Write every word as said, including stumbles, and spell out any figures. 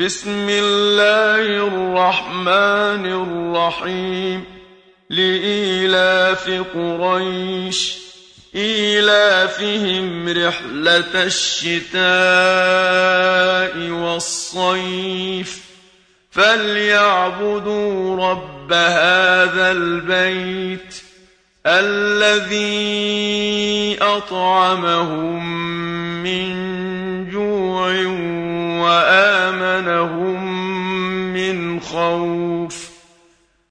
بسم الله الرحمن الرحيم لإيلاف قريش إيلافهم رحلة الشتاء والصيف فليعبدوا رب هذا البيت الذي أطعمهم